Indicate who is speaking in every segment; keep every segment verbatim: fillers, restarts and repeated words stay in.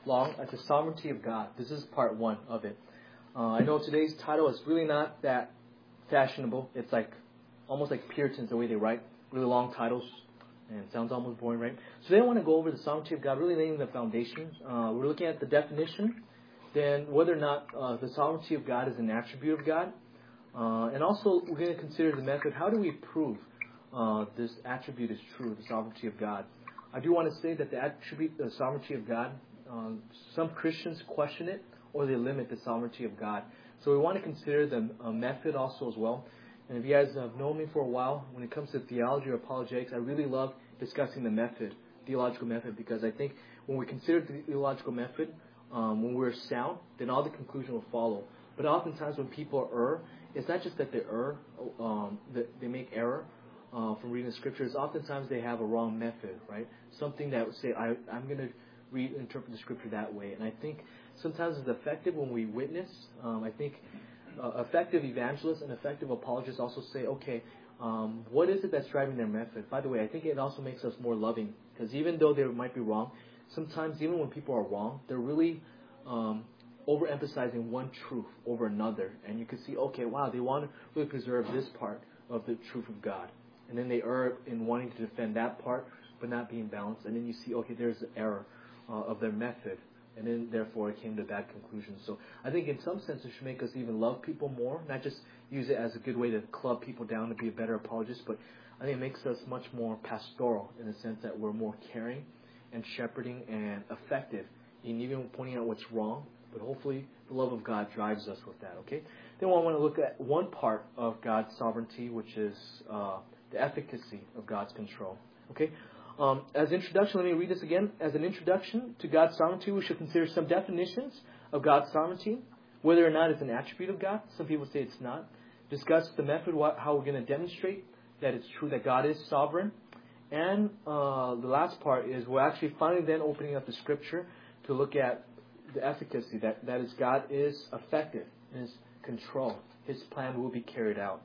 Speaker 1: long at the sovereignty of God. This is part one of it. Uh, I know today's title is really not that fashionable. It's like almost like Puritans, the way they write really long titles, and it sounds almost boring, right? So today I want to go over the sovereignty of God, really laying the foundation. Uh, we're looking at the definition, then whether or not uh, the sovereignty of God is an attribute of God, uh, and also we're going to consider the method. How do we prove uh, this attribute is true, the sovereignty of God? I do want to say that the attribute, the sovereignty of God, um, some Christians question it or they limit the sovereignty of God. So we want to consider the uh, method also as well. And if you guys have known me for a while, when it comes to theology or apologetics, I really love discussing the method, theological method, because I think when we consider the theological method, um, when we're sound, then all the conclusion will follow. But oftentimes when people err, it's not just that they err, um, that they make error uh, from reading the scriptures. Oftentimes they have a wrong method, right? Something that would say, I, I'm going to read interpret the scripture that way. And I think sometimes it's effective when we witness. Um, I think uh, effective evangelists and effective apologists also say, okay, um, what is it that's driving their method? By the way, I think it also makes us more loving, because even though they might be wrong, sometimes even when people are wrong, they're really um, overemphasizing one truth over another. And you can see, okay, wow, they want to really preserve this part of the truth of God. And then they err in wanting to defend that part, but not being balanced. And then you see, okay, there's an error uh, of their method. And then, therefore, it came to bad conclusions. So I think in some sense it should make us even love people more, not just use it as a good way to club people down to be a better apologist, but I think it makes us much more pastoral in the sense that we're more caring and shepherding and effective in even pointing out what's wrong. But hopefully the love of God drives us with that, okay? Then I want to look at one part of God's sovereignty, which is uh, the efficacy of God's control, okay? Um, as introduction, let me read this again. As an introduction to God's sovereignty, we should consider some definitions of God's sovereignty, whether or not it's an attribute of God. Some people say it's not. Discuss the method, what, how we're going to demonstrate that it's true that God is sovereign. And uh, the last part is we're actually finally then opening up the scripture to look at the efficacy, that, that is God is effective in His control. His plan will be carried out.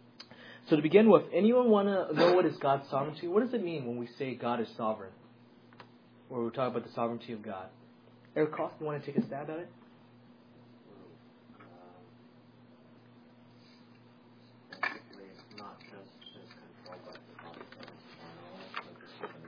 Speaker 1: So to begin with, anyone want to know what is God's sovereignty? What does it mean when we say God is sovereign? Or we're talking about the sovereignty of God. Eric Koff, you want to take a stab at it?
Speaker 2: Not just His control, but the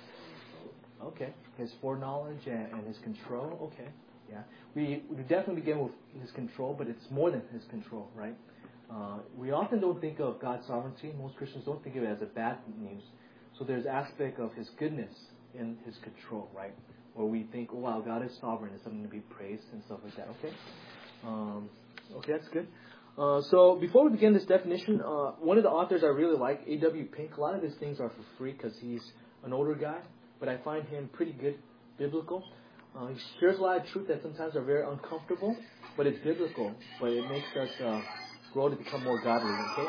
Speaker 1: Okay. His foreknowledge and, and His control. Okay. Yeah. We, we definitely begin with His control, but it's more than His control, right? Uh, we often don't think of God's sovereignty. Most Christians don't think of it as a bad news. So there's aspect of His goodness in His control, right? Where we think, oh, wow, God is sovereign. It's something to be praised and stuff like that. Okay? Um, okay, that's good. Uh, so before we begin this definition, uh, one of the authors I really like, A W Pink, a lot of his things are for free because he's an older guy, but I find him pretty good, biblical. Uh, he shares a lot of truth that sometimes are very uncomfortable, but it's biblical. But it makes us uh, grow to become more godly, okay?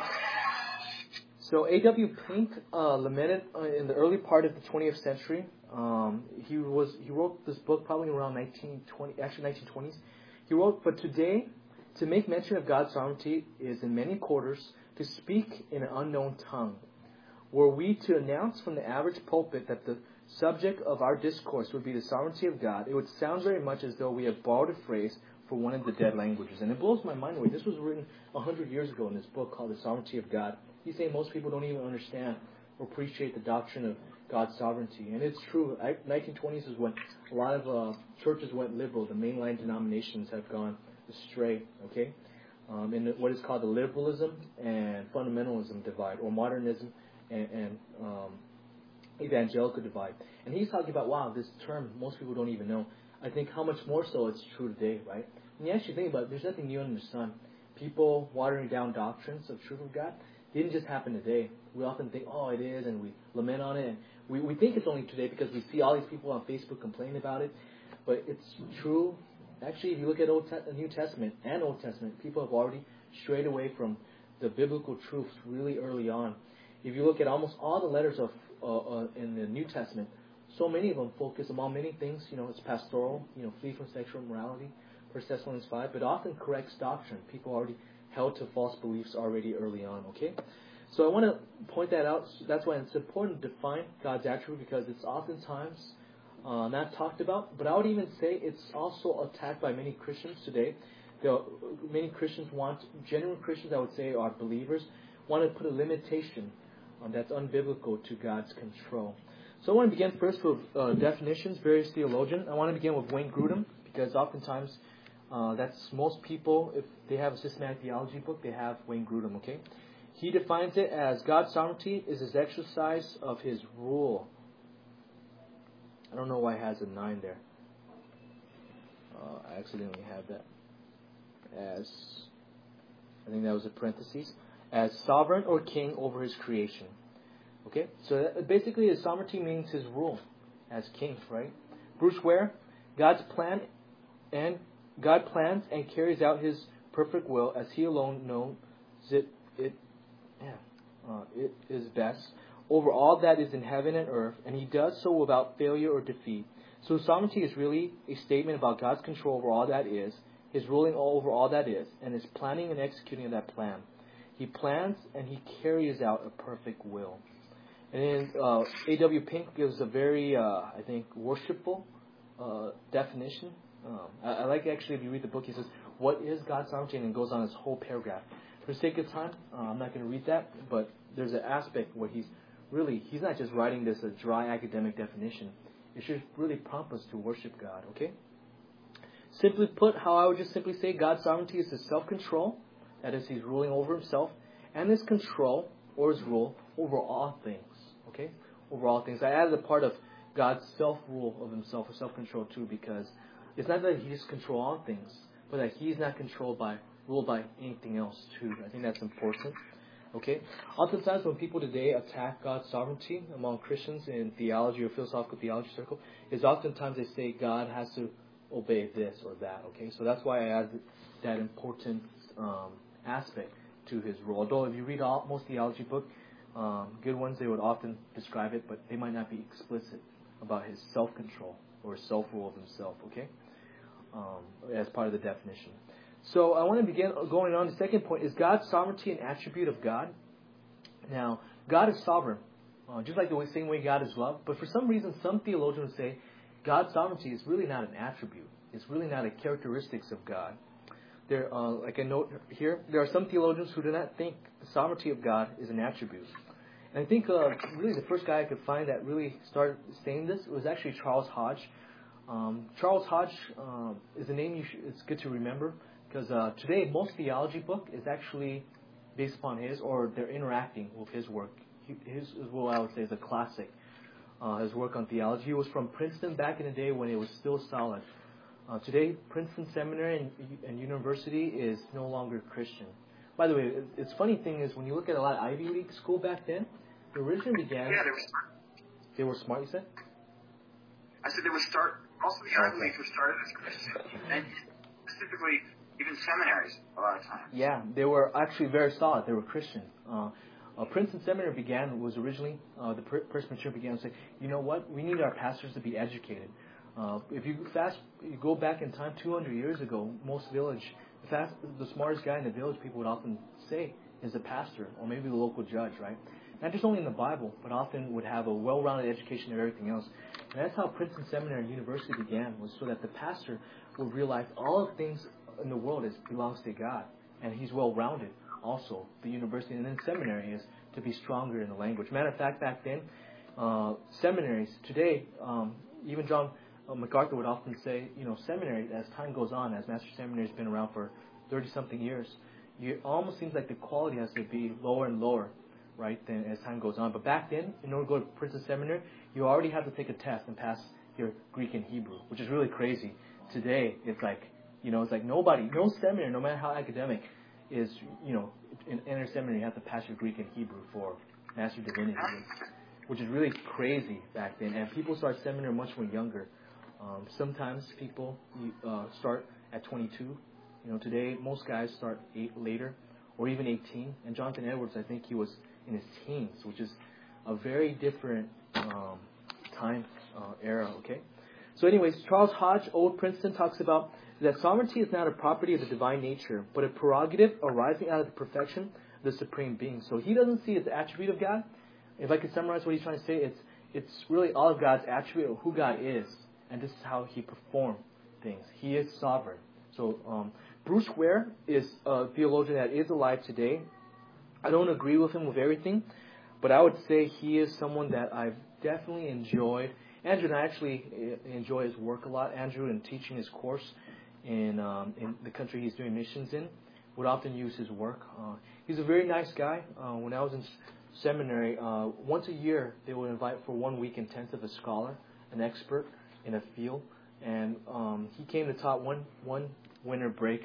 Speaker 1: So A W Pink uh, lamented uh, in the early part of the twentieth century. Um, he was he wrote this book probably around nineteen twenty, actually nineteen twenties. He wrote, but today, to make mention of God's sovereignty is in many quarters to speak in an unknown tongue. Were we to announce from the average pulpit that the subject of our discourse would be the sovereignty of God, it would sound very much as though we have borrowed a phrase for one of the dead languages. And it blows my mind away. This was written one hundred years ago in this book called The Sovereignty of God. He's saying most people don't even understand or appreciate the doctrine of God's sovereignty. And it's true. nineteen twenties is when a lot of uh, churches went liberal. The mainline denominations have gone astray, okay? Um, in what is called the liberalism and fundamentalism divide, or modernism and, and um, evangelical divide. And he's talking about, wow, this term most people don't even know. I think how much more so it's true today, right? When you actually think about it, there's nothing new under the sun. People watering down doctrines of truth of God didn't just happen today. We often think, oh, it is, and we lament on it. And we, we think it's only today because we see all these people on Facebook complaining about it. But it's true. Actually, if you look at Old Te- New Testament and Old Testament, people have already strayed away from the biblical truths really early on. If you look at almost all the letters of uh, uh, in the New Testament, so many of them focus among many things. You know, it's pastoral. You know, flee from sexual immorality, First Thessalonians five, but often corrects doctrine. People already held to false beliefs already early on. Okay, so I want to point that out. That's why it's important to define God's attribute, because it's oftentimes uh, not talked about. But I would even say it's also attacked by many Christians today. There are, many Christians want, genuine Christians, I would say, are believers, want to put a limitation um, that's unbiblical to God's control. So I want to begin first with uh, definitions, various theologians. I want to begin with Wayne Grudem, because oftentimes uh, that's most people, if they have a systematic theology book, they have Wayne Grudem, okay? He defines it as God's sovereignty is his exercise of his rule. I don't know why it has a nine there. Uh, I accidentally had that as, I think that was a parentheses, as sovereign or king over his creation. Okay, so that basically his sovereignty means his rule as king, right? Bruce Ware, God's plan and God plans and carries out his perfect will as he alone knows it, it, yeah, uh, it is best over all that is in heaven and earth, and he does so without failure or defeat. So sovereignty is really a statement about God's control over all that is, his ruling over all that is, and his planning and executing of that plan. He plans and he carries out a perfect will. And then uh, A W Pink gives a very, uh, I think, worshipful uh, definition. Um, I, I like actually if you read the book, he says, what is God's sovereignty? And it goes on this whole paragraph. For the sake of time, uh, I'm not going to read that, but there's an aspect where he's really, he's not just writing this a dry academic definition. It should really prompt us to worship God, okay? Simply put, how I would just simply say God's sovereignty is his self-control, that is, he's ruling over himself, and his control, or his rule, over all things. Okay? Over all things. I added a part of God's self-rule of himself, or self-control too, because it's not that he just controls all things, but that he's not controlled by, ruled by anything else too. I think that's important. Okay? Oftentimes when people today attack God's sovereignty among Christians in theology or philosophical theology circle, is oftentimes they say God has to obey this or that. Okay? So that's why I added that important um, aspect to his role. Although if you read all, most theology books, Um, good ones, they would often describe it, but they might not be explicit about his self-control or self-rule of himself, okay, um, as part of the definition. So I want to begin going on. The second point is God's sovereignty an attribute of God. Now, God is sovereign, uh, just like the way, same way God is love. But for some reason, some theologians say God's sovereignty is really not an attribute. It's really not a characteristics of God. There, uh, like I note here, there are some theologians who do not think the sovereignty of God is an attribute. And I think uh, really the first guy I could find that really started saying this was actually Charles Hodge. Um, Charles Hodge um, is a name you should, it's good to remember, because uh, today most theology book is actually based upon his, or they're interacting with his work. He, his is what I would say is a classic. Uh, his work on theology. He was from Princeton back in the day when it was still solid. Uh, today, Princeton Seminary and, and University is no longer Christian. By the way, it's funny thing is when you look at a lot of Ivy League school back then, they originally began.
Speaker 2: Yeah, they were smart.
Speaker 1: They were smart, you said?
Speaker 2: I said they were start. Also, the Ivy Leagues were started as Christian, and specifically even seminaries a lot of times.
Speaker 1: Yeah, they were actually very solid. They were Christian. Uh, uh, Princeton Seminary began was originally uh, the Presbyterian began to say, you know what, we need our pastors to be educated. Uh, if you fast, you go back in time two hundred years ago, most village, the, fast, the smartest guy in the village, people would often say, is the pastor or maybe the local judge, right? Not just only in the Bible, but often would have a well-rounded education of everything else. And that's how Princeton Seminary and University began, was so that the pastor would realize all of things in the world is belongs to God, and he's well-rounded. Also, the university and then seminary is to be stronger in the language. Matter of fact, back then, uh, seminaries today, um, even John Uh, MacArthur would often say, you know, seminary, as time goes on, as Master Seminary has been around for thirty-something years, you, it almost seems like the quality has to be lower and lower, right, then as time goes on. But back then, in order to go to Princeton Seminary, you already have to take a test and pass your Greek and Hebrew, which is really crazy. Today, it's like, you know, it's like nobody, no seminary, no matter how academic, is, you know, in inner seminary, you have to pass your Greek and Hebrew for Master Divinity, which is really crazy back then. And people start seminary much more younger. Um, sometimes people uh, start at twenty-two. You know, today most guys start eight later, or even eighteen. And Jonathan Edwards, I think he was in his teens, which is a very different um, time uh, era. Okay. So, anyways, Charles Hodge, Old Princeton, talks about that sovereignty is not a property of the divine nature, but a prerogative arising out of the perfection of the supreme being. So he doesn't see it as an attribute of God. If I could summarize what he's trying to say, it's it's really all of God's attribute of who God is, and this is how He performs things. He is sovereign. So um, Bruce Ware is a theologian that is alive today. I don't agree with him with everything, but I would say he is someone that I've definitely enjoyed. Andrew and I actually enjoy his work a lot. Andrew, in teaching his course in um, in the country he's doing missions in, would often use his work. Uh, he's a very nice guy. Uh, when I was in seminary, uh, once a year they would invite for one week intensive a scholar, an expert in a field, and um, he came to taught one one winter break,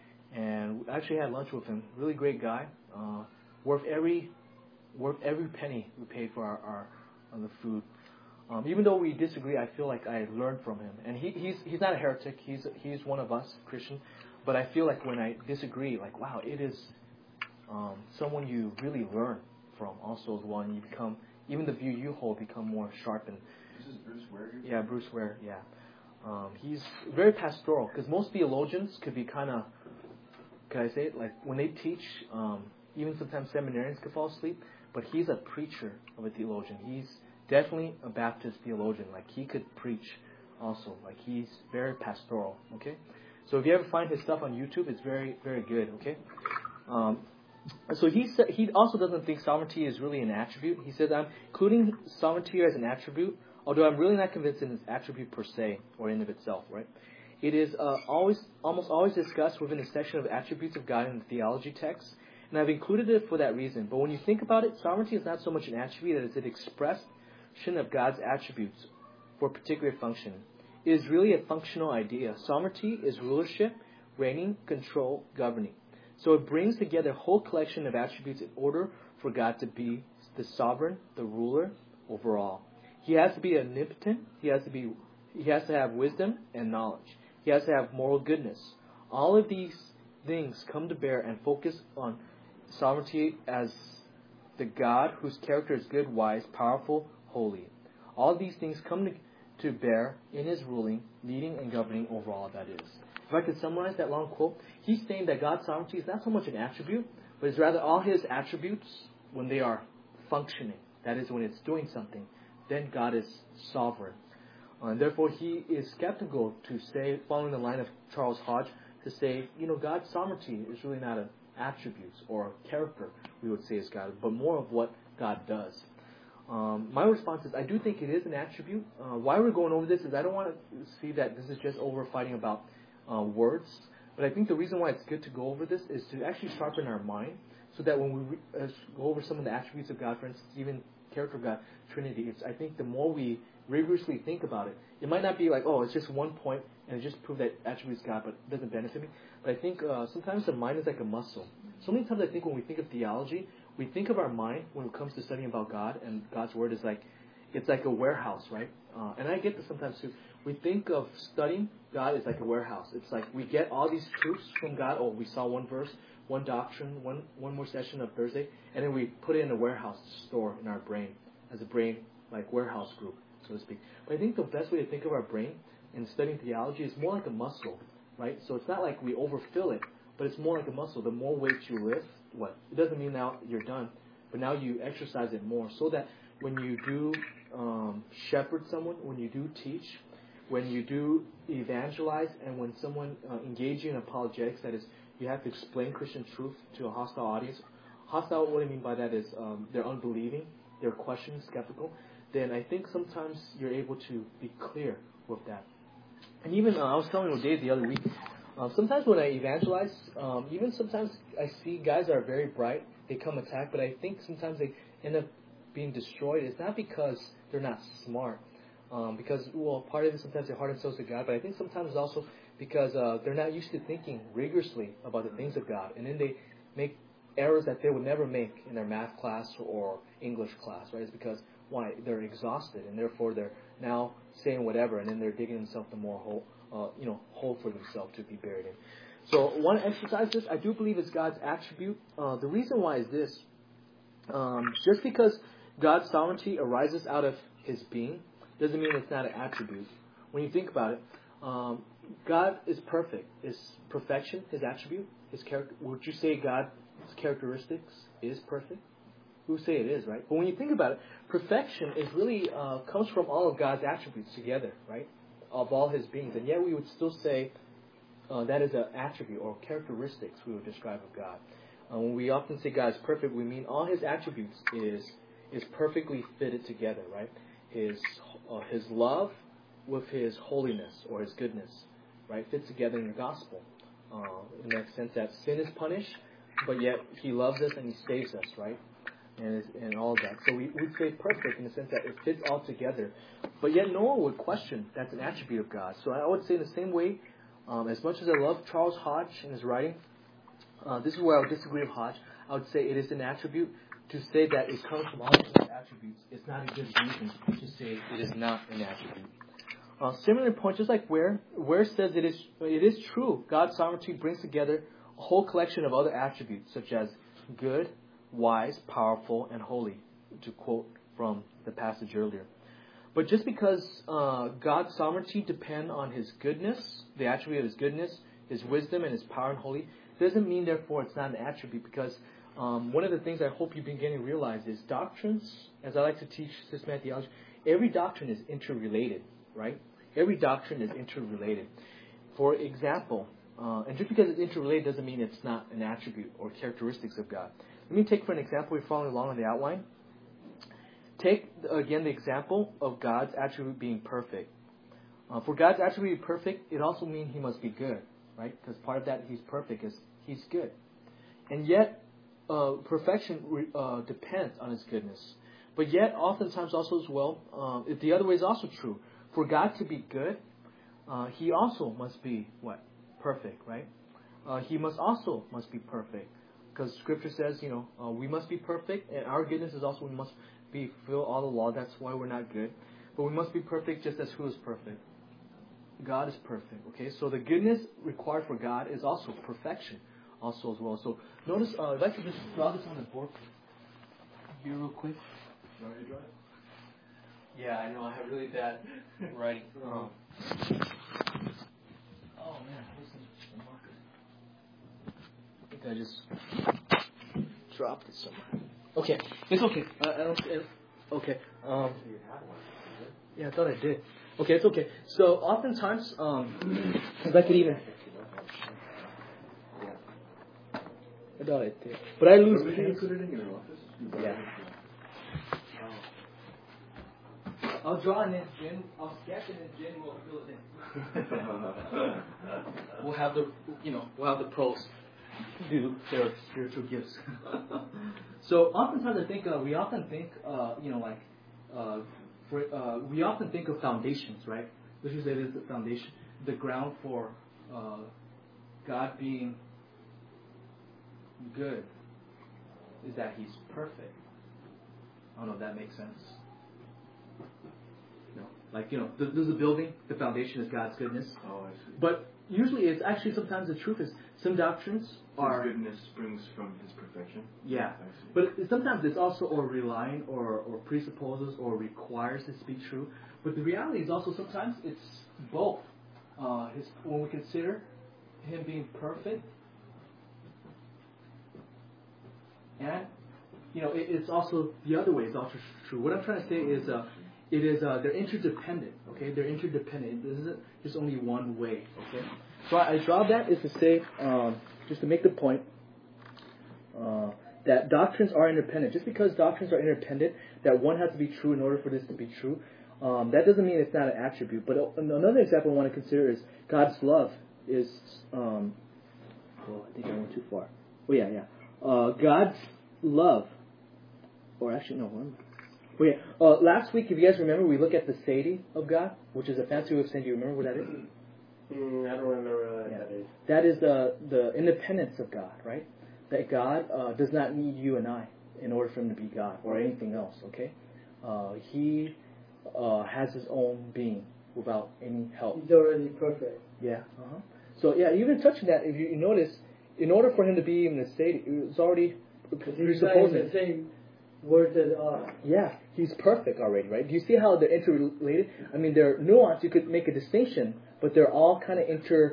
Speaker 1: and we actually had lunch with him. Really great guy, uh, worth every worth every penny we paid for our, our on the food. Um, even though we disagree, I feel like I learned from him, and he, he's he's not a heretic. He's he's one of us, Christian. But I feel like when I disagree, like wow, it is um, someone you really learn from. Also, as well, and you become even the view you hold become more sharpened.
Speaker 3: This is Bruce Ware.
Speaker 1: Yeah, Bruce Ware. Yeah, um, he's very pastoral because most theologians could be kind of, can I say it? Like when they teach, um, even sometimes seminarians could fall asleep. But he's a preacher of a theologian. He's definitely a Baptist theologian. Like he could preach also. Like he's very pastoral. Okay, so if you ever find his stuff on YouTube, it's very very good. Okay, um, so he sa- he also doesn't think sovereignty is really an attribute. He says I'm including sovereignty as an attribute, although I'm really not convinced in its attribute per se or in of itself. Right? It is uh, always almost always discussed within a section of attributes of God in the theology text. And I've included it for that reason. But when you think about it, sovereignty is not so much an attribute as an expression of God's attributes for a particular function. It is really a functional idea. Sovereignty is rulership, reigning, control, governing. So it brings together a whole collection of attributes in order for God to be the sovereign, the ruler, overall. He has to be omnipotent. He has to be. He has to have wisdom and knowledge. He has to have moral goodness. All of these things come to bear and focus on sovereignty as the God whose character is good, wise, powerful, holy. All these things come to, to bear in His ruling, leading, and governing over all that is. If I could summarize that long quote, he's saying that God's sovereignty is not so much an attribute, but it's rather all His attributes when they are functioning. That is, when it's doing something, then God is sovereign. Uh, and therefore, he is skeptical to say, following the line of Charles Hodge, to say, you know, God's sovereignty is really not an attributes or character, we would say is God, but more of what God does. Um, my response is, I do think it is an attribute. Uh, why we're going over this is I don't want to see that this is just over fighting about uh, words, but I think the reason why it's good to go over this is to actually sharpen our mind, so that when we re- uh, go over some of the attributes of God, for instance, even character of God, Trinity, it's, I think the more we rigorously think about it, it might not be like, oh, it's just one point and just prove that attributes God, but it doesn't benefit me. But I think uh, sometimes the mind is like a muscle. So many times I think when we think of theology, we think of our mind when it comes to studying about God, and God's Word is like, it's like a warehouse, right? Uh, and I get this sometimes too. We think of studying God as like a warehouse. It's like we get all these truths from God. Oh, we saw one verse, one doctrine, one one more session of Thursday, and then we put it in a warehouse store in our brain as a brain like warehouse group, so to speak. But I think the best way to think of our brain in studying theology is more like a muscle, right? So it's not like we overfill it, but it's more like a muscle. The more weight you lift, what? It doesn't mean now you're done, but now you exercise it more, so that when you do um, shepherd someone, when you do teach, when you do evangelize, and when someone uh, engages in apologetics, that is, you have to explain Christian truth to a hostile audience. Hostile, what I mean by that is um, they're unbelieving, they're questioning, skeptical. Then I think sometimes you're able to be clear with that. And even, uh, I was telling Dave the other week, uh, sometimes when I evangelize, um, even sometimes I see guys that are very bright, they come attack, but I think sometimes they end up being destroyed. It's not because they're not smart, um, because, well, part of it sometimes they harden themselves to God, but I think sometimes also because uh, they're not used to thinking rigorously about the things of God, and then they make errors that they would never make in their math class or English class, right? It's because, why? They're exhausted, and therefore they're now saying whatever, and then they're digging themselves the more hole, uh, you know, hole for themselves to be buried in. So I want to exercise this. I do believe it's God's attribute. Uh, the reason why is this. Um, just because God's sovereignty arises out of His being doesn't mean it's not an attribute. When you think about it, um, God is perfect. Is perfection His attribute? His character? Would you say God's characteristics is perfect? who say it is, right? But when you think about it, perfection is really uh, comes from all of God's attributes together, right? Of all His beings, and yet we would still say uh, that is an attribute or characteristics we would describe of God. Uh, when we often say God is perfect, we mean all His attributes is is perfectly fitted together, right? His uh, His love with His holiness or His goodness, right, fits together in the gospel. Uh, in that sense that sin is punished, but yet He loves us and He saves us, right? And and all of that. So we would say perfect in the sense that it fits all together. But yet no one would question that's an attribute of God. So I would say in the same way, um, as much as I love Charles Hodge in his writing, uh, this is where I would disagree with Hodge. I would say it is an attribute. To say that it comes from all of these attributes is not a good reason to say it is not an attribute. Uh, similar point, just like where where says it is it is true, God's sovereignty brings together a whole collection of other attributes such as good, wise, powerful, and holy, to quote from the passage earlier. But just because uh, God's sovereignty depends on His goodness, the attribute of His goodness, His wisdom, and His power and holy, doesn't mean therefore it's not an attribute. Because um, one of the things I hope you've been getting to realize is doctrines, as I like to teach systematic theology, every doctrine is interrelated, right? Every doctrine is interrelated. For example, uh, and just because it's interrelated doesn't mean it's not an attribute or characteristics of God. Let me take for an example, we're following along on the outline. Take, again, the example of God's attribute being perfect. Uh, for God's attribute to be perfect, it also means He must be good, right? Because part of that He's perfect is He's good. And yet, uh, perfection uh, depends on His goodness. But yet, oftentimes also as well, uh, the other way is also true. For God to be good, uh, He also must be, what? Perfect, right? Uh, he must also must be perfect. Because Scripture says, you know, uh, we must be perfect, and our goodness is also we must be fulfill all the law. That's why we're not good. But we must be perfect just as who is perfect? God is perfect. Okay, so the goodness required for God is also perfection, also as well. So notice, uh, I'd like to just draw this on the board here real quick.
Speaker 3: You want me to draw it?
Speaker 1: Yeah, I know. I have really bad writing. Um, oh man, where's the marker? I think I just dropped it somewhere. Okay, it's okay. I, I don't. It, okay. Um, yeah, I thought I did. Okay, it's okay. So oftentimes, um, if I could even. I thought I did, but I lose.
Speaker 3: Did you put it in your office?
Speaker 1: Yeah. I'll draw and then Jen, I'll sketch and then Jen will fill it in. We'll have the, you know, we'll have the pros do their spiritual gifts. So oftentimes I think uh, we often think, uh, you know, like, uh, for, uh, we often think of foundations, right? Let's just say this is the foundation, the ground for uh, God being good is that He's perfect. I don't know if that makes sense. No. Like, you know, there's a building, the foundation is God's goodness.
Speaker 3: Oh, I see.
Speaker 1: But usually it's actually sometimes the truth is some doctrines are...
Speaker 3: His goodness springs from His perfection?
Speaker 1: Yeah.
Speaker 3: I see.
Speaker 1: But sometimes it's also or relying or, or presupposes or requires it to be true. But the reality is also sometimes it's both. Uh, his, when we consider Him being perfect and, you know, it, it's also the other way is also true. What I'm trying to say is... Uh, It is, uh, they're interdependent, okay? They're interdependent. This isn't just only one way, okay? So I, I draw that is to say, um, just to make the point, uh, that doctrines are independent. Just because doctrines are independent, that one has to be true in order for this to be true, um, that doesn't mean it's not an attribute. But another example I want to consider is God's love is, um, well, I think I went too far. Oh, yeah, yeah. Uh, God's love, or actually, no, one. Oh, yeah. Uh, last week, if you guys remember, we looked at the deity of God, which is a fancy way of saying, do you remember what that is?
Speaker 4: Mm, I don't remember what
Speaker 1: yeah.
Speaker 4: that is.
Speaker 1: That is the, the independence of God, right? That God uh, does not need you and I in order for Him to be God or anything else, okay? Uh, he uh, has His own being without any help.
Speaker 4: He's already perfect.
Speaker 1: Yeah. Uh-huh. So, yeah, even touching that, if you, you notice, in order for Him to be even the deity, it's already presupposing.
Speaker 4: The same words as us.
Speaker 1: Yeah, He's perfect already, right? Do you see how they're interrelated? I mean, they're nuanced. You could make a distinction, but they're all kind of inter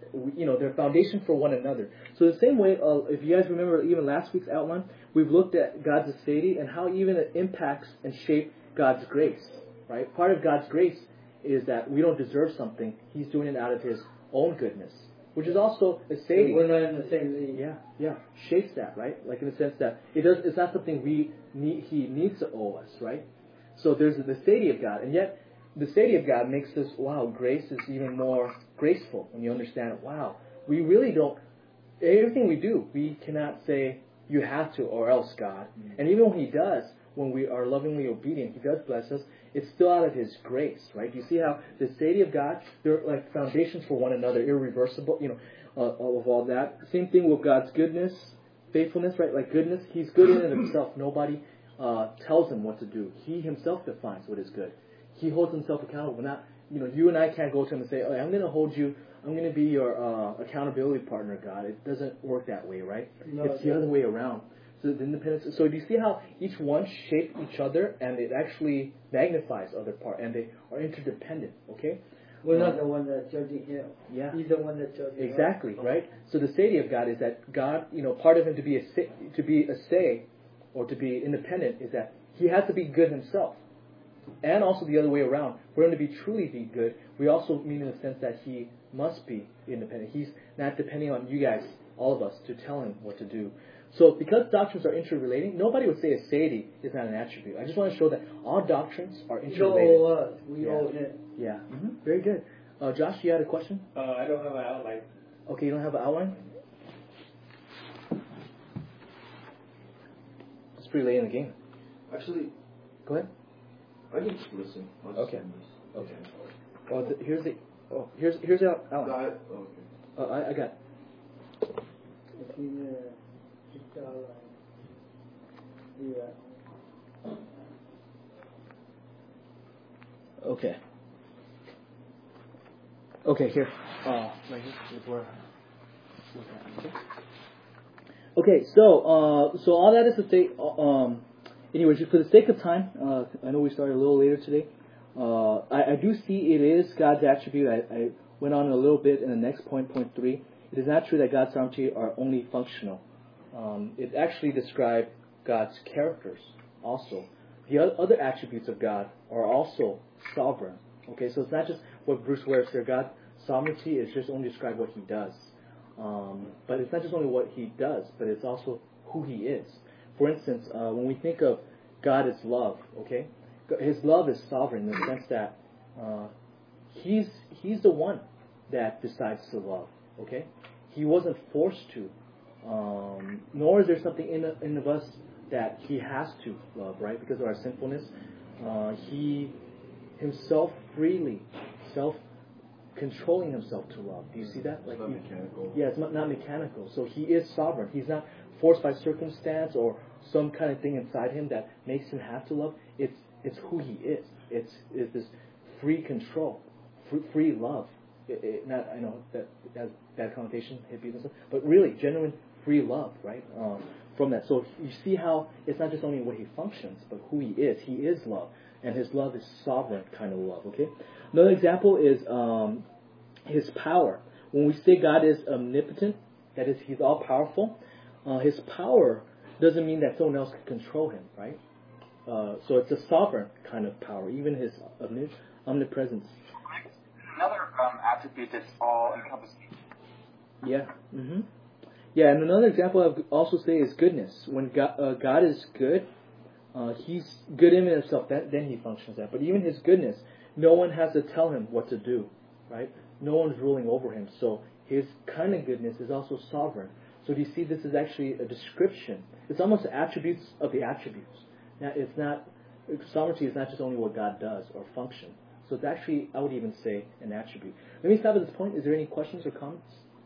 Speaker 1: you know, they're foundation for one another. So the same way, uh, if you guys remember even last week's outline, we've looked at God's aseity and how even it impacts and shapes God's grace, right? Part of God's grace is that we don't deserve something. He's doing it out of His own goodness, which is also aseity.
Speaker 4: We're not in the same league.
Speaker 1: Yeah, yeah, shapes that, right? Like in the sense that it does. It's not something we need. He needs to owe us, right? So there's the aseity of God, and yet the aseity of God makes us, wow, grace is even more graceful when you understand it. Wow, we really don't. Everything we do, we cannot say you have to or else, God. Mm-hmm. And even when He does, when we are lovingly obedient, He does bless us. It's still out of His grace, right? You see how the aseity of God, they're like foundations for one another, irreversible, you know, uh, of all that. Same thing with God's goodness, faithfulness, right? Like goodness, He's good in and of Himself. Nobody uh, tells Him what to do. He Himself defines what is good. He holds Himself accountable. Not, you know, you and I can't go to Him and say, oh, I'm going to hold you, I'm going to be your uh, accountability partner, God. It doesn't work that way, right? No, it's the other way around. So the independence. So do you see how each one shape each other, and it actually magnifies other part, and they are interdependent. Okay.
Speaker 4: We're um, not the one that's judging Him.
Speaker 1: Yeah.
Speaker 4: He's the one that's judging.
Speaker 1: Exactly.
Speaker 4: Us.
Speaker 1: Right. So the aseity of God is that God, you know, part of Him to be a to be a say, or to be independent is that He has to be good Himself, and also the other way around. For Him to be truly be good, we also mean in the sense that He must be independent. He's not depending on you guys, all of us, to tell Him what to do. So because doctrines are interrelating, nobody would say aseity is not an attribute. I just want to show that all doctrines are interrelated.
Speaker 4: We owe us. We
Speaker 1: yeah.
Speaker 4: owe Him.
Speaker 1: Yeah. Mm-hmm. Very good. Uh, Josh, you had a question?
Speaker 4: Uh, I don't have an outline.
Speaker 1: Okay, you don't have an outline? It's pretty late in the game.
Speaker 3: Actually,
Speaker 1: go ahead.
Speaker 3: I can just listen. I'll just
Speaker 1: okay. Okay. Well, th- here's the. Oh, here's here's the outline.
Speaker 3: Got it? Oh, okay.
Speaker 1: Uh, I I got. Okay. Okay, here. Uh, right here is where. Okay. Okay, so uh, so all that is to say. Um, anyways, just for the sake of time, uh, I know we started a little later today. Uh, I, I do see it is God's attribute. I, I went on a little bit in the next point, point three. It is not true that God's sovereignty are only functional. Um, it actually describes God's characters also. The other attributes of God are also sovereign. Okay, so it's not just what Bruce Ware said. God's sovereignty is just only describe what He does. Um, but it's not just only what He does, but it's also who He is. For instance, uh, when we think of God as love, okay, His love is sovereign in the sense that uh, He's He's the one that decides to love. Okay, He wasn't forced to, um, nor is there something in in of us that He has to love, right? Because of our sinfulness, uh, He Himself freely, self-controlling Himself to love. Do you see that?
Speaker 3: Like
Speaker 1: it's not
Speaker 3: he, mechanical.
Speaker 1: Yeah, it's not, not mechanical. So He is sovereign. He's not forced by circumstance or some kind of thing inside Him that makes Him have to love. It's it's who He is. It's it's this free control, free, free love. It, it, not I know that has bad connotation, hippies and stuff, but really genuine free love, right? Um, from that, so you see how it's not just only what He functions, but who He is. He is love, and His love is sovereign kind of love. Okay. Another example is um, His power. When we say God is omnipotent, that is, He's all powerful. Uh, his power doesn't mean that someone else can control Him, right? Uh, so it's a sovereign kind of power, even His omnip- omnipresence.
Speaker 2: Another um, attribute that's all encompassing.
Speaker 1: Yeah. Mm-hmm. Yeah, and another example I would also say is goodness. When God, uh, God is good, uh, He's good in Himself. That, then He functions that. But even His goodness, no one has to tell Him what to do, right? No one's ruling over Him. So His kind of goodness is also sovereign. So do you see this is actually a description? It's almost attributes of the attributes. Now, it's not, sovereignty is not just only what God does or function. So it's actually, I would even say, an attribute. Let me stop at this point. Is there any questions or comments?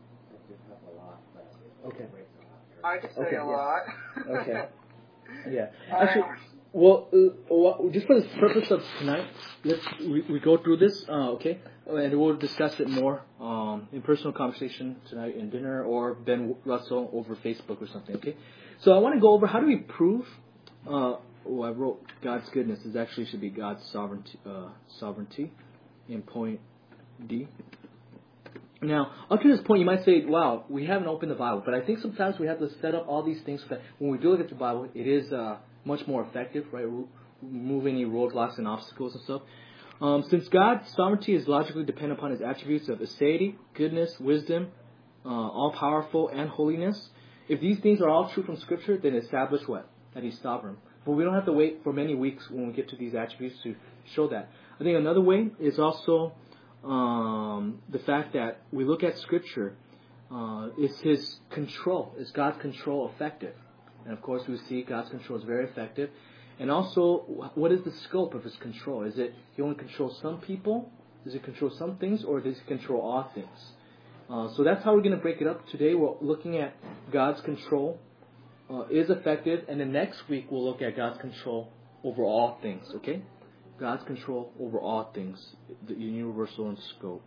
Speaker 1: Okay.
Speaker 2: I could say
Speaker 1: okay,
Speaker 2: a
Speaker 1: yeah.
Speaker 2: lot.
Speaker 1: Okay. Yeah. Actually, well, uh, well, just for the purpose of tonight, let's we, we go through this, uh, okay? And we'll discuss it more um, in personal conversation tonight in dinner, or Ben Russell over Facebook or something, okay? So I want to go over how do we prove, uh, oh, I wrote God's goodness. It actually should be God's sovereignty, uh, sovereignty in point D. Now, up to this point, you might say, wow, we haven't opened the Bible. But I think sometimes we have to set up all these things so that when we do look at the Bible, it is uh, much more effective, right? Remove any roadblocks and obstacles and stuff. Um, since God's sovereignty is logically dependent upon His attributes of aseity, goodness, wisdom, uh, all-powerful, and holiness, if these things are all true from Scripture, then establish what? That He's sovereign. But we don't have to wait for many weeks when we get to these attributes to show that. I think another way is also um, the fact that we look at Scripture. Uh, is His control, is God's control effective? And of course we see God's control is very effective. And also, what is the scope of His control? Is it He only controls some people? Does He control some things? Or does He control all things? Uh, so that's how we're going to break it up. Today we're looking at God's control uh, is effective. And then next week we'll look at God's control over all things. Okay? God's control over all things. The universal in scope.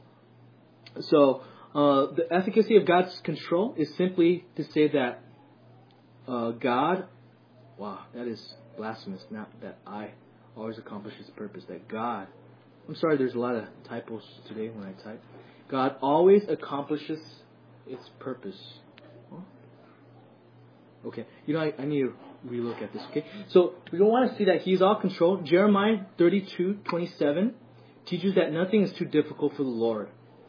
Speaker 1: So, uh, the efficacy of God's control is simply to say that uh, God... Wow, that is blasphemous. Not that I always accomplish His purpose. That God, I'm sorry, there's a lot of typos today when I type. God always accomplishes its purpose. Huh? Okay, you know, I, I need to relook at this. Okay, so we don't want to see that He's all control. Jeremiah thirty-two twenty-seven teaches that nothing is too difficult for the Lord.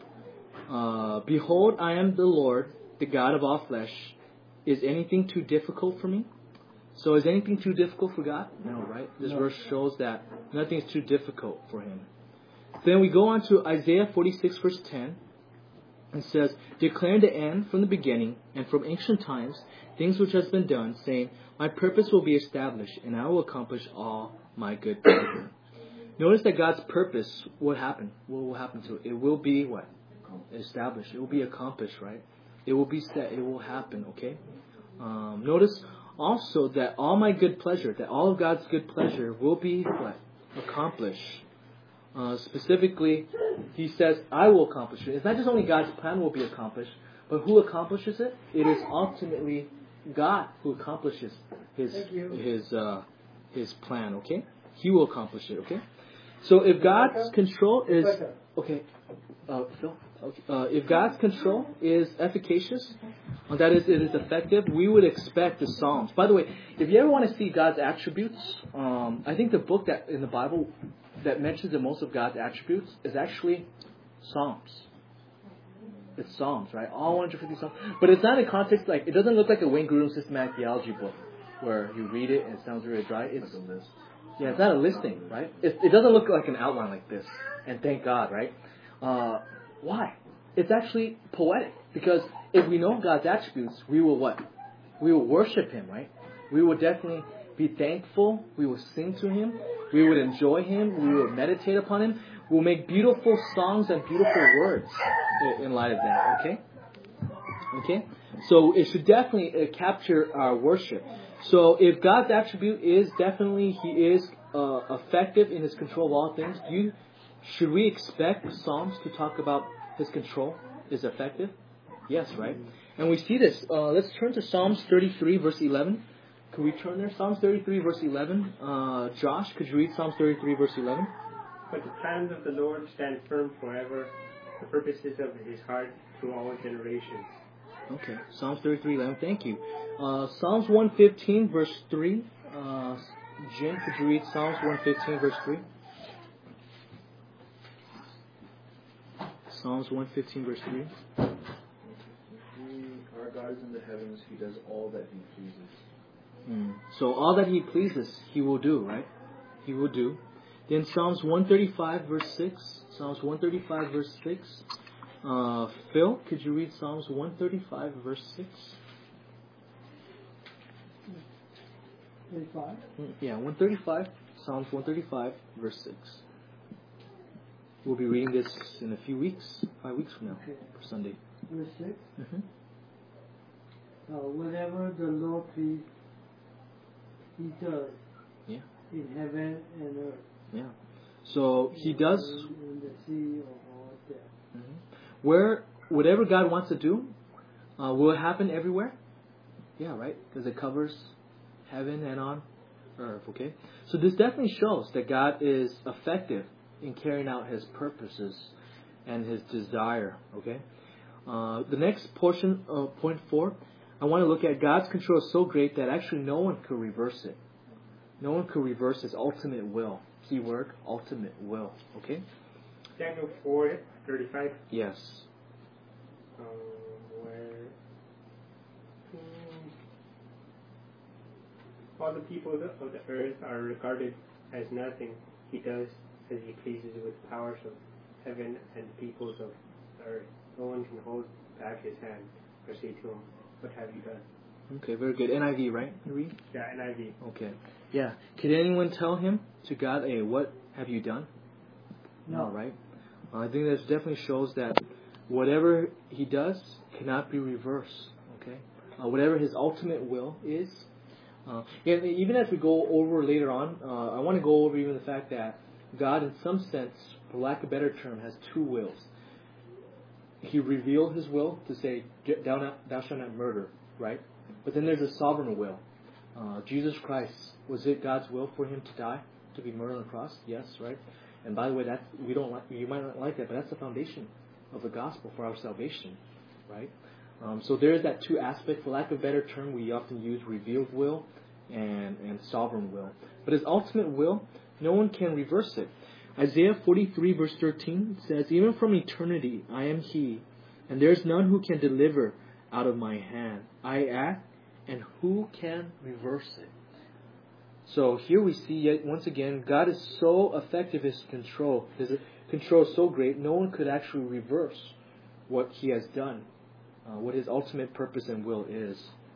Speaker 1: Uh, Behold, I am the Lord, the God of all flesh. Is anything too difficult for me? So is anything too difficult for God? No, right? This no. verse shows that nothing is too difficult for Him. Then we go on to Isaiah forty-six verse ten. It says, declaring the end from the beginning and from ancient times, things which has been done, saying, my purpose will be established and I will accomplish all my good pleasure. Notice that God's purpose, what happened? What will happen to it? It will be what? Established. It will be accomplished, right? It will be set. It will happen, okay? Um, notice also that all my good pleasure, that all of God's good pleasure will be what? Accomplished. Uh, specifically, He says, I will accomplish it. It's not just only God's plan will be accomplished, but who accomplishes it? It is ultimately God who accomplishes His His uh, His plan, okay? He will accomplish it, okay? So if God's control is... Okay, uh, Phil? Okay. Uh, if God's control is efficacious, and that is, it is effective, we would expect the Psalms. By the way, if you ever want to see God's attributes, um, I think the book that in the Bible that mentions the most of God's attributes is actually Psalms. It's Psalms, right? All one hundred fifty Psalms. But it's not in context, like, it doesn't look like a Wayne Grudem systematic theology book where you read it and it sounds really dry. It's, like a list. Yeah, it's not a listing, right? It, it doesn't look like an outline like this. And thank God, right? Uh, why? It's actually poetic. Because if we know God's attributes, we will what? We will worship Him, right? We will definitely be thankful. We will sing to Him. We would enjoy Him. We will meditate upon Him. We'll make beautiful songs and beautiful words in light of that, okay? Okay? So it should definitely uh, capture our worship. So if God's attribute is definitely He is uh, effective in His control of all things, do you, should we expect Psalms to talk about His control is effective? Yes, right? And we see this. Uh, let's turn to Psalms thirty-three, verse eleven. Could we turn there? Psalms thirty-three, verse eleven. Uh, Josh, could you read Psalms thirty-three, verse eleven?
Speaker 5: But the plans of the Lord stand firm forever, the purposes of His heart through all generations.
Speaker 1: Okay, Psalms thirty-three, eleven. Thank you. Uh, Psalms one fifteen, verse three. Uh, Jim, could you read Psalms one fifteen, verse three? Psalms one fifteen, verse three.
Speaker 3: Our God is in the heavens. He does all that He pleases.
Speaker 1: Mm. So all that He pleases, He will do, right? He will do. Then Psalms one thirty-five, verse six. Psalms one thirty-five, verse six. Uh, Phil, could you read Psalms one thirty-five, verse six?
Speaker 4: thirty-five?
Speaker 1: Mm, yeah, one thirty-five. Psalms one thirty-five, verse six. We'll be reading this in a few weeks, five weeks from now,
Speaker 4: okay.
Speaker 1: For Sunday.
Speaker 4: Verse six.
Speaker 1: Mm-hmm.
Speaker 4: Uh, whatever the Lord please, He does.
Speaker 1: Yeah.
Speaker 4: In heaven and earth.
Speaker 1: Yeah. So He does.
Speaker 4: In the sea or all that.
Speaker 1: Mm-hmm. Where whatever God wants to do, uh, will it happen everywhere? Yeah, right. Because it covers heaven and on earth. Okay. So this definitely shows that God is effective in carrying out His purposes. and his desire. Okay. Uh, the next portion of point four, I want to look at God's control is so great that actually no one could reverse it. No one could reverse his ultimate will. Key word, ultimate will. Okay?
Speaker 5: Daniel four thirty-five.
Speaker 1: Yes.
Speaker 5: Um, where hmm, all the people of the, of the earth are regarded as nothing. He does as he pleases with the powers of heaven and the peoples of the earth. No one can hold back his hand or say to him, "What have you done?"
Speaker 1: Okay, very good. N I V, right? You read?
Speaker 5: Yeah, N I V.
Speaker 1: Okay. Yeah. Could anyone tell him to God, hey, what have you done?
Speaker 4: No.
Speaker 1: No, right? Uh, I think that definitely shows that whatever he does cannot be reversed. Okay? Uh, whatever his ultimate will is. Uh, and even as we go over later on, uh, I want to go over even the fact that God, in some sense, for lack of a better term, has two wills. He revealed his will to say, thou, not, thou shalt not murder, right? But then there's a sovereign will. Uh, Jesus Christ, was it God's will for him to die, to be murdered on the cross? Yes, right? And by the way, that's, we don't like, you might not like that, but that's the foundation of the gospel for our salvation, right? Um, so there is that two aspect. For lack of a better term, we often use revealed will and, and sovereign will. But his ultimate will, no one can reverse it. Isaiah forty-three verse thirteen says, even from eternity I am he, and there is none who can deliver out of my hand. I act, and who can reverse it? So here we see yet once again, God is so effective in his control. His control is so great, no one could actually reverse what he has done, uh, what his ultimate purpose and will is.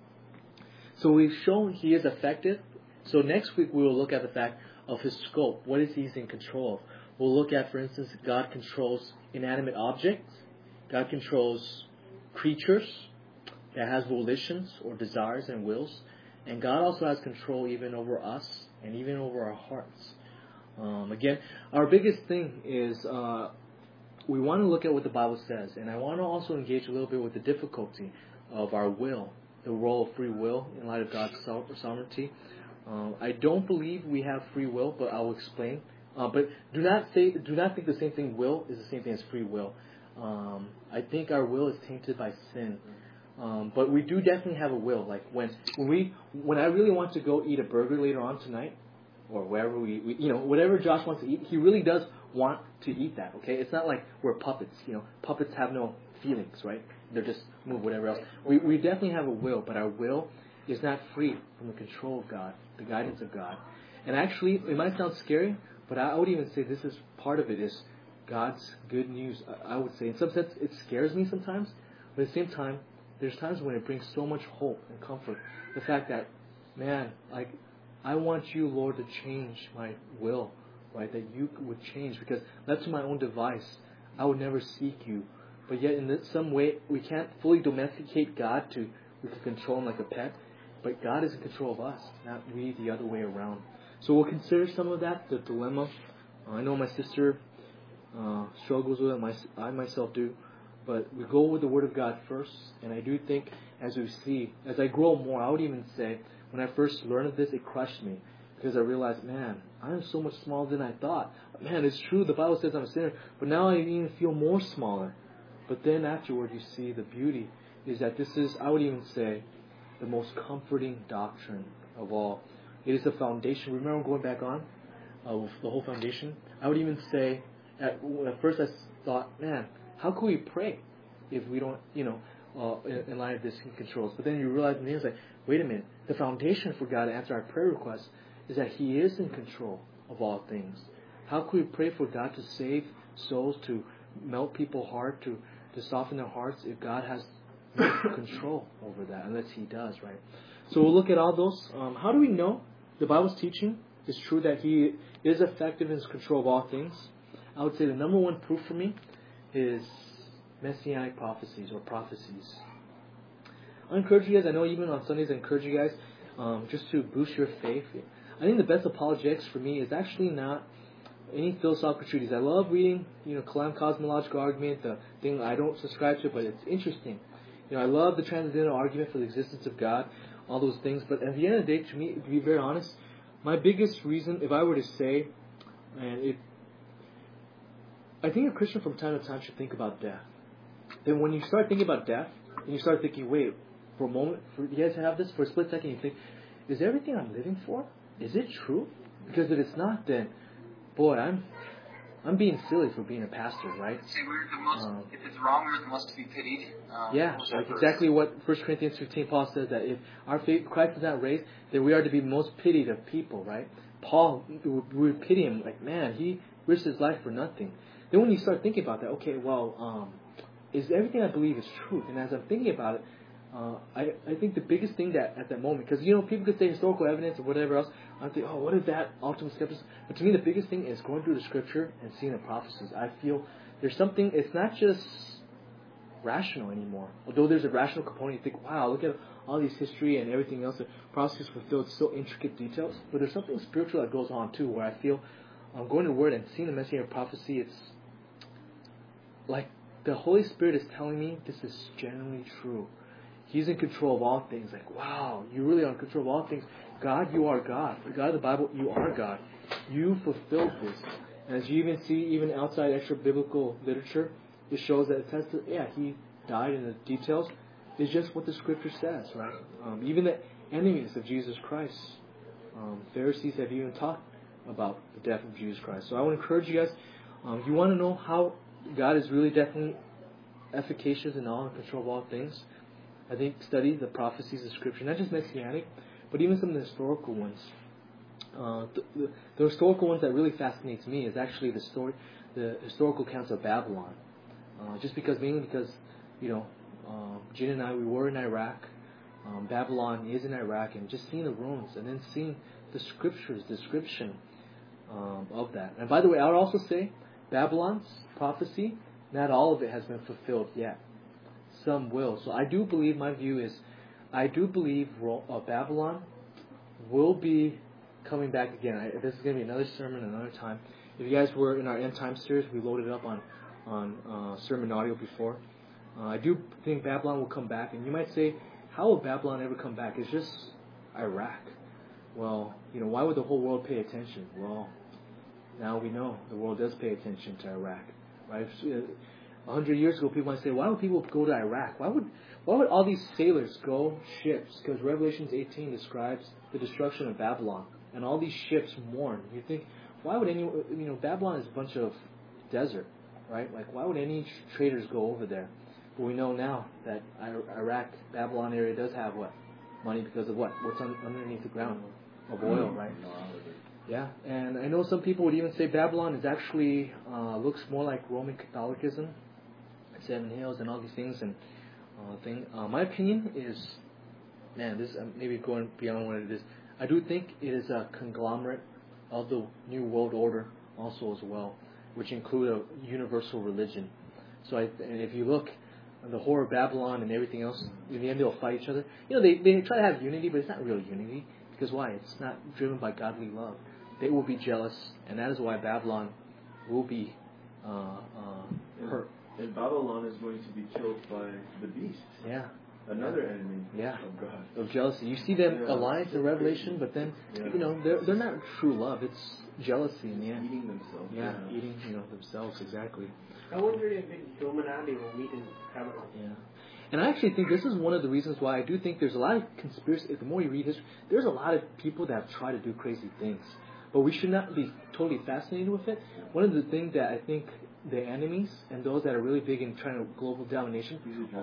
Speaker 1: So we've shown he is effective. So next week we will look at the fact of his scope. What is he in control of? We'll look at, for instance, God controls inanimate objects. God controls creatures that has volitions or desires and wills. And God also has control even over us and even over our hearts. Um, again, our biggest thing is uh, we want to look at what the Bible says. And I want to also engage a little bit with the difficulty of our will, the role of free will in light of God's sovereignty. Um, I don't believe we have free will, but I'll explain. Uh, but do not say, do not think the same thing will is the same thing as free will. Um, I think our will is tainted by sin. Um, but we do definitely have a will. Like when when we when I really want to go eat a burger later on tonight, or wherever we, we you know whatever Josh wants to eat, he really does want to eat that. Okay, it's not like we're puppets. You know, puppets have no feelings, right? They're just move whatever else. We we definitely have a will, but our will is not free from the control of God, the guidance of God. And actually, it might sound scary, but I would even say this is part of it is God's good news. I would say in some sense it scares me sometimes, but at the same time, there's times when it brings so much hope and comfort. The fact that, man, like, I want you, Lord, to change my will, right? That you would change, because left to my own device, I would never seek you. But yet, in some way, we can't fully domesticate God to we can control him like a pet. But God is in control of us, not we the other way around. So we'll consider some of that, the dilemma. Uh, I know my sister uh, struggles with it. My, I myself do. But we go with the Word of God first. And I do think, as we see, as I grow more, I would even say, when I first learned of this, it crushed me. Because I realized, man, I am so much smaller than I thought. Man, it's true, the Bible says I'm a sinner. But now I even feel more smaller. But then afterward, you see the beauty is that this is, I would even say, the most comforting doctrine of all. It is the foundation. Remember going back on uh, with the whole foundation? I would even say, at, at first I thought, man, how can we pray if we don't, you know, uh, in, in light of this he controls? But then you realize, and it's like, wait a minute, the foundation for God to answer our prayer requests is that he is in control of all things. How can we pray for God to save souls, to melt people's heart, to, to soften their hearts if God has no control over that, unless he does, right? So we'll look at all those. Um, how do we know the Bible's teaching is true, that he is effective in his control of all things? I would say the number one proof for me is messianic prophecies or prophecies. I encourage you guys, I know even on Sundays I encourage you guys um, just to boost your faith. I think the best apologetics for me is actually not any philosophical treatises. I love reading, you know, Kalam cosmological argument, the thing I don't subscribe to, but it's interesting. You know, I love the transcendental argument for the existence of God, all those things. But at the end of the day, to me, to be very honest, my biggest reason, if I were to say, and it, I think a Christian from time to time should think about death. Then when you start thinking about death, and you start thinking, wait, for a moment, for, you guys have this for a split second, you think, is everything I'm living for, is it true? Because if it's not, then, boy, I'm I'm being silly for being a pastor, right?
Speaker 2: Say we're the most,
Speaker 1: Um,
Speaker 2: if it's wrong, we're the most to be pitied. Um,
Speaker 1: Yeah,
Speaker 2: what was that
Speaker 1: like
Speaker 2: verse?
Speaker 1: exactly what First Corinthians fifteen, Paul says that if our faith, Christ is not raised, then we are to be most pitied of people, right? Paul, we would pity him, like, man, he risked his life for nothing. Then when you start thinking about that, okay, well, um, is everything I believe is truth? And as I'm thinking about it, uh, I, I think the biggest thing that at that moment, because, you know, people could say historical evidence or whatever else, I think, oh, what is that ultimate skepticism? But to me, the biggest thing is going through the scripture and seeing the prophecies. I feel there's something, it's not just rational anymore. Although there's a rational component, you think, wow, look at all these history and everything else, the prophecies fulfilled, so intricate details. But there's something spiritual that goes on too, where I feel um, going to the Word and seeing the messianic prophecy, it's like the Holy Spirit is telling me this is genuinely true. He's in control of all things. Like, wow, you really are in control of all things. God, you are God. The God of the Bible, you are God. You fulfilled this. And as you even see, even outside extra biblical literature, it shows that it says that, yeah, he died in the details. It's just what the scripture says, right? Um, even the enemies of Jesus Christ, um, Pharisees have even talked about the death of Jesus Christ. So I want to encourage you guys, um, if you want to know how God is really definitely efficacious and all in control of all things, I think study the prophecies of Scripture, not just messianic, but even some of the historical ones. Uh, the, the, the historical ones that really fascinates me is actually the story, the historical accounts of Babylon. Uh, just because, mainly because, you know, uh, Jin and I, we were in Iraq. Um, Babylon is in Iraq, and just seeing the ruins and then seeing the Scriptures, description um, of that. And by the way, I would also say Babylon's prophecy, not all of it has been fulfilled yet. Some will. So I do believe, my view is, I do believe uh, Babylon will be coming back again. I, this is going to be another sermon another time. If you guys were in our End Time series, we loaded up on, on uh, sermon audio before. Uh, I do think Babylon will come back. And you might say, how will Babylon ever come back? It's just Iraq. Well, you know, why would the whole world pay attention? Well, now we know the world does pay attention to Iraq, right? A hundred years ago, people might say, why would people go to Iraq? Why would why would all these sailors go ships? Because Revelations eighteen describes the destruction of Babylon, and all these ships mourn. You think, why would any, you know, Babylon is a bunch of desert, right? Like, why would any traders go over there? But we know now that Iraq, Babylon area does have what? Money because of what? What's un- underneath the ground? Of oil, right? Yeah, and I know some people would even say Babylon is actually uh, looks more like Roman Catholicism, Seven Hills, and all these things. And uh, thing. Uh, my opinion is, man, this is maybe going beyond what it is. I do think it is a conglomerate of the New World Order also as well, which include a universal religion. So, I, and if you look at the whore of Babylon and everything else, in the end they'll fight each other. You know, they they try to have unity, but it's not real unity. Because why? It's not driven by godly love. They will be jealous, and that is why Babylon will be uh, uh, hurt.
Speaker 3: And Babylon is going to be killed by the beast.
Speaker 1: Yeah.
Speaker 3: Another enemy
Speaker 1: yeah.
Speaker 3: of God.
Speaker 1: Of jealousy. You see them
Speaker 3: yeah.
Speaker 1: alliance in Revelation, but then,
Speaker 3: yeah.
Speaker 1: you know, they're, they're not true love. It's jealousy in the end.
Speaker 3: Eating themselves.
Speaker 1: Yeah,
Speaker 3: yeah.
Speaker 1: eating, you know, themselves, exactly.
Speaker 5: I wonder if Illuminati will meet in Babylon.
Speaker 1: Yeah. And I actually think this is one of the reasons why I do think there's a lot of conspiracy. The more you read history, there's a lot of people that have tried to do crazy things. But we should not be totally fascinated with it. One of the things that I think the enemies and those that are really big in trying to global domination.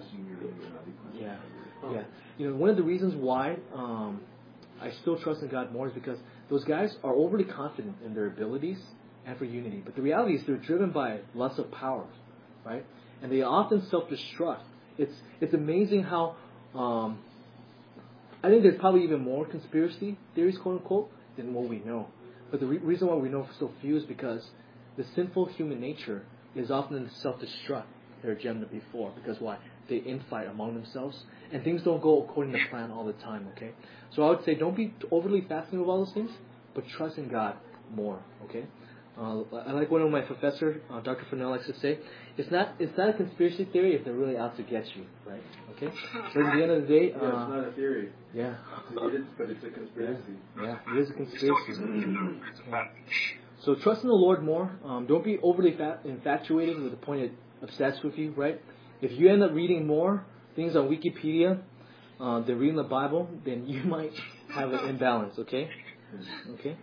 Speaker 1: Yeah, yeah. You know, one of the reasons why um, I still trust in God more is because those guys are overly confident in their abilities and for unity. But the reality is they're driven by lust of power, right? And they often self-destruct. It's it's amazing how um, I think there's probably even more conspiracy theories, quote unquote, than what we know. But the re- reason why we know so few is because the sinful human nature is often in self-destruct their agenda before. Because why? They infight among themselves, and things don't go according to plan all the time. Okay, so I would say don't be overly fascinated with all those things, but trust in God more. Okay. Uh, I like one of my professors, uh, Doctor Fennell, likes to say, it's not it's not a conspiracy theory if they're really out to get you, right? Okay? But at the end of the day... Uh,
Speaker 3: yeah, it's not a theory.
Speaker 1: Yeah.
Speaker 3: It is, but it's a conspiracy.
Speaker 1: Yeah, yeah, it is a conspiracy. So trust in the Lord more. Um, don't be overly fa- infatuated with the point it obsessed with you, right? If you end up reading more things on Wikipedia uh, than reading the Bible, then you might have an imbalance, okay? Okay?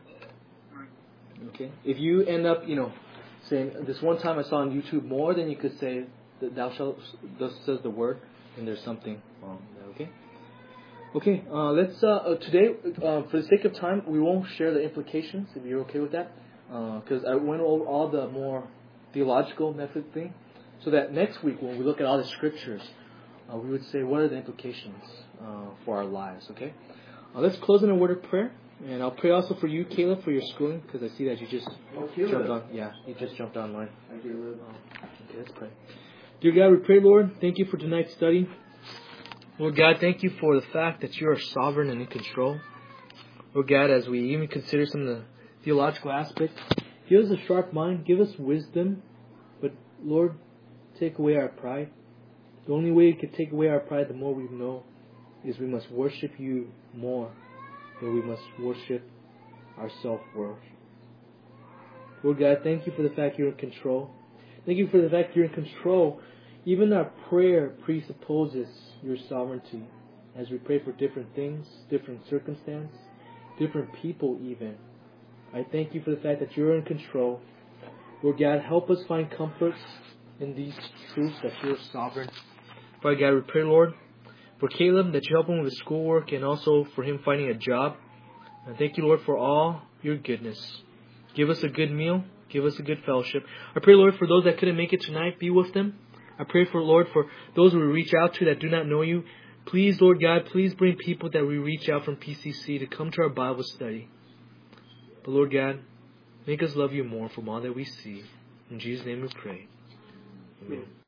Speaker 1: Okay? If you end up, you know, saying, this one time I saw on YouTube more than you could say, that thou shalt, thus says the word, then there's something wrong there, okay? Okay, uh, let's, uh, uh, today, uh, for the sake of time, we won't share the implications, if you're okay with that, because uh, I went over all the more theological method thing, so that next week when we look at all the scriptures, uh, we would say, what are the implications uh, for our lives, okay? Uh, let's close in a word of prayer, and I'll pray also for you, Caleb, for your schooling, because I see that you just
Speaker 3: Oh,
Speaker 1: jumped
Speaker 3: Caleb.
Speaker 1: on, yeah, you just jumped online.
Speaker 3: Hi, Caleb.
Speaker 1: Okay, let's pray. Dear God, we pray, Lord, thank you for tonight's study. Lord God, thank you for the fact that you are sovereign and in control. Lord God, as we even consider some of the theological aspects, give us a sharp mind, give us wisdom, but Lord, take away our pride. The only way you can take away our pride, the more we know, is we must worship you more than we must worship our self-worth. Lord God, thank you for the fact you're in control. Thank you for the fact you're in control. Even our prayer presupposes your sovereignty as we pray for different things, different circumstances, different people even. I thank you for the fact that you're in control. Lord God, help us find comfort in these truths that you're sovereign. Father God, we pray, Lord, for Caleb, that you help him with his schoolwork and also for him finding a job. And thank you, Lord, for all your goodness. Give us a good meal. Give us a good fellowship. I pray, Lord, for those that couldn't make it tonight, be with them. I pray for, Lord, for those we reach out to that do not know you. Please, Lord God, please bring people that we reach out from P C C to come to our Bible study. But, Lord God, make us love you more from all that we see. In Jesus' name we pray. Amen.